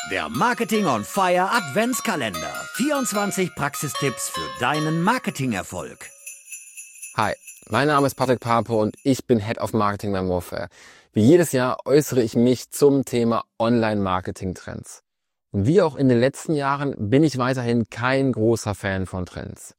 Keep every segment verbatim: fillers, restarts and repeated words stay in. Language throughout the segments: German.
Der Marketing on Fire Adventskalender. vierundzwanzig Praxistipps für deinen Marketingerfolg. Hi, mein Name ist Patrick Pape und ich bin Head of Marketing bei Morphere. Wie jedes Jahr äußere ich mich zum Thema Online-Marketing-Trends. Und wie auch in den letzten Jahren bin ich weiterhin kein großer Fan von Trends.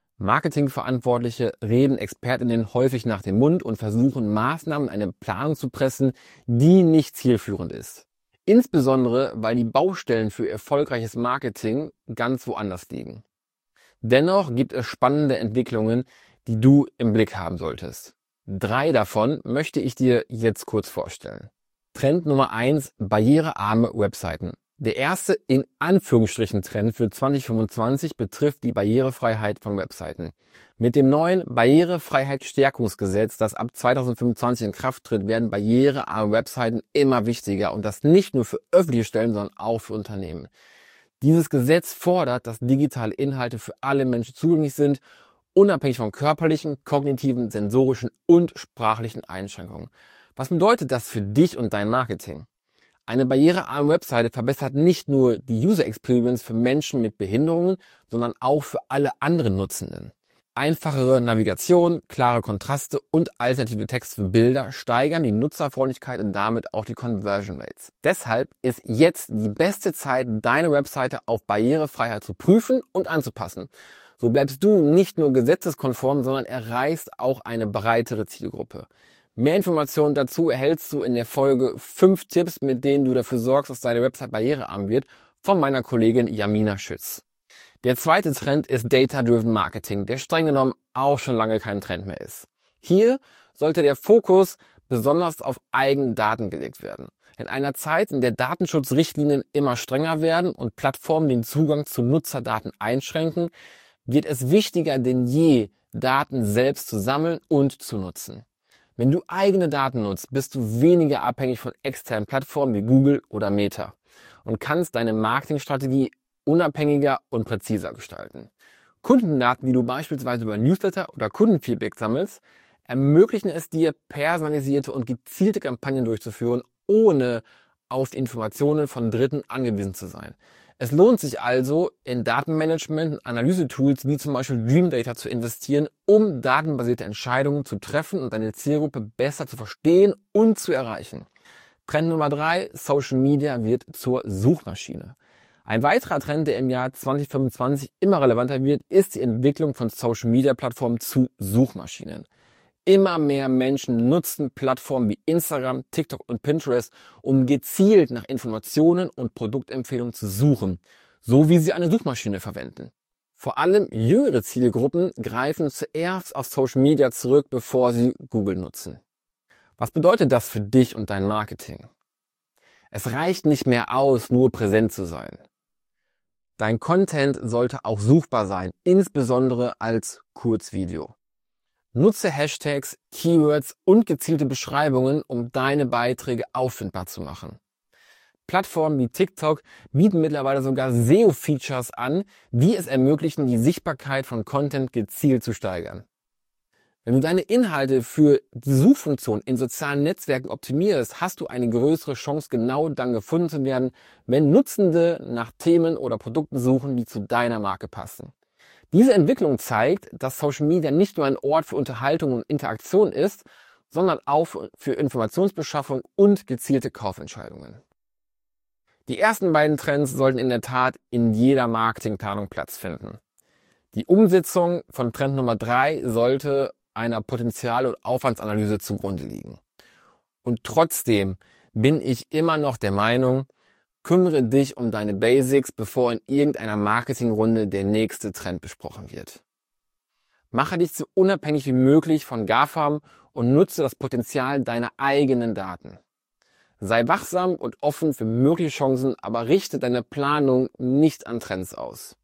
Marketingverantwortliche reden Expertinnen häufig nach dem Mund und versuchen Maßnahmen in eine Planung zu pressen, die nicht zielführend ist. Insbesondere, weil die Baustellen für erfolgreiches Marketing ganz woanders liegen. Dennoch gibt es spannende Entwicklungen, die du im Blick haben solltest. Drei davon möchte ich dir jetzt kurz vorstellen. Trend Nummer eins: barrierearme Webseiten. Der erste in Anführungsstrichen Trend für zwanzig fünfundzwanzig betrifft die Barrierefreiheit von Webseiten. Mit dem neuen Barrierefreiheitsstärkungsgesetz, das ab zweitausendfünfundzwanzig in Kraft tritt, werden barrierearme Webseiten immer wichtiger und das nicht nur für öffentliche Stellen, sondern auch für Unternehmen. Dieses Gesetz fordert, dass digitale Inhalte für alle Menschen zugänglich sind, unabhängig von körperlichen, kognitiven, sensorischen und sprachlichen Einschränkungen. Was bedeutet das für dich und dein Marketing? Eine barrierearme Webseite verbessert nicht nur die User Experience für Menschen mit Behinderungen, sondern auch für alle anderen Nutzenden. Einfachere Navigation, klare Kontraste und alternative Text für Bilder steigern die Nutzerfreundlichkeit und damit auch die Conversion Rates. Deshalb ist jetzt die beste Zeit, deine Webseite auf Barrierefreiheit zu prüfen und anzupassen. So bleibst du nicht nur gesetzeskonform, sondern erreichst auch eine breitere Zielgruppe. Mehr Informationen dazu erhältst du in der Folge fünf Tipps, mit denen du dafür sorgst, dass deine Website barrierearm wird, von meiner Kollegin Jamina Schütz. Der zweite Trend ist Data-Driven Marketing, der streng genommen auch schon lange kein Trend mehr ist. Hier sollte der Fokus besonders auf eigene Daten gelegt werden. In einer Zeit, in der Datenschutzrichtlinien immer strenger werden und Plattformen den Zugang zu Nutzerdaten einschränken, wird es wichtiger denn je, Daten selbst zu sammeln und zu nutzen. Wenn du eigene Daten nutzt, bist du weniger abhängig von externen Plattformen wie Google oder Meta und kannst deine Marketingstrategie unabhängiger und präziser gestalten. Kundendaten, die du beispielsweise über Newsletter oder Kundenfeedback sammelst, ermöglichen es dir, personalisierte und gezielte Kampagnen durchzuführen, ohne auf Informationen von Dritten angewiesen zu sein. Es lohnt sich also, in Datenmanagement und Analysetools wie zum Beispiel Dream Data zu investieren, um datenbasierte Entscheidungen zu treffen und deine Zielgruppe besser zu verstehen und zu erreichen. Trend Nummer drei: Social Media wird zur Suchmaschine. Ein weiterer Trend, der im Jahr zwanzig fünfundzwanzig immer relevanter wird, ist die Entwicklung von Social Media Plattformen zu Suchmaschinen. Immer mehr Menschen nutzen Plattformen wie Instagram, TikTok und Pinterest, um gezielt nach Informationen und Produktempfehlungen zu suchen, so wie sie eine Suchmaschine verwenden. Vor allem jüngere Zielgruppen greifen zuerst auf Social Media zurück, bevor sie Google nutzen. Was bedeutet das für dich und dein Marketing? Es reicht nicht mehr aus, nur präsent zu sein. Dein Content sollte auch suchbar sein, insbesondere als Kurzvideo. Nutze Hashtags, Keywords und gezielte Beschreibungen, um deine Beiträge auffindbar zu machen. Plattformen wie TikTok bieten mittlerweile sogar S E O-Features an, die es ermöglichen, die Sichtbarkeit von Content gezielt zu steigern. Wenn du deine Inhalte für die Suchfunktion in sozialen Netzwerken optimierst, hast du eine größere Chance, genau dann gefunden zu werden, wenn Nutzende nach Themen oder Produkten suchen, die zu deiner Marke passen. Diese Entwicklung zeigt, dass Social Media nicht nur ein Ort für Unterhaltung und Interaktion ist, sondern auch für Informationsbeschaffung und gezielte Kaufentscheidungen. Die ersten beiden Trends sollten in der Tat in jeder Marketingplanung Platz finden. Die Umsetzung von Trend Nummer drei sollte einer Potenzial- und Aufwandsanalyse zugrunde liegen. Und trotzdem bin ich immer noch der Meinung, kümmere dich um deine Basics, bevor in irgendeiner Marketingrunde der nächste Trend besprochen wird. Mache dich so unabhängig wie möglich von GAFAM und nutze das Potenzial deiner eigenen Daten. Sei wachsam und offen für mögliche Chancen, aber richte deine Planung nicht an Trends aus.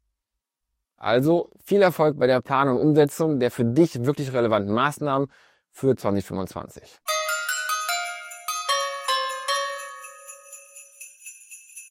Also viel Erfolg bei der Planung und Umsetzung der für dich wirklich relevanten Maßnahmen für zwanzig fünfundzwanzig.